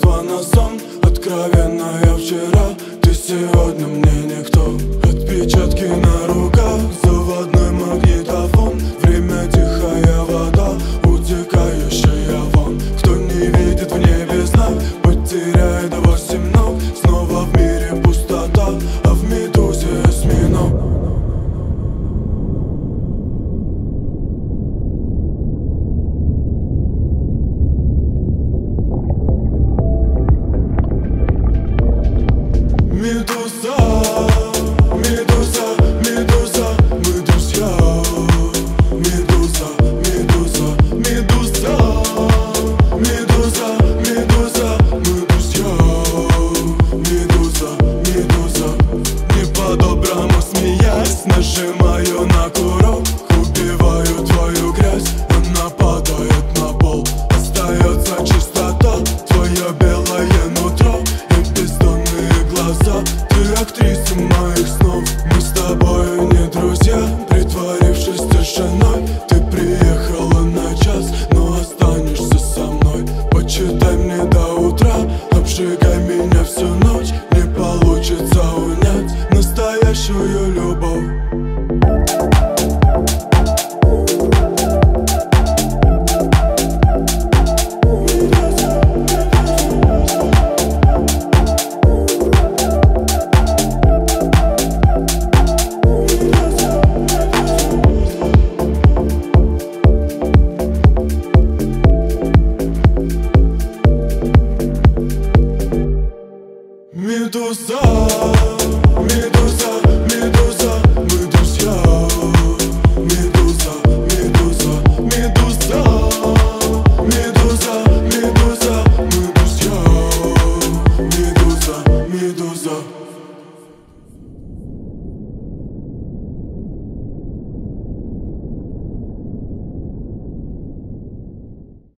лекарство на сон. Откровенная вчера, ты сегодня мне никто. Отпечатки на руках, заводной магнитофон. Время тихая вода, утекающая вон. Кто не видит в небе знак, потеряет 8 ног. Снова в мире пустота, а в медузе осьминог. Медуза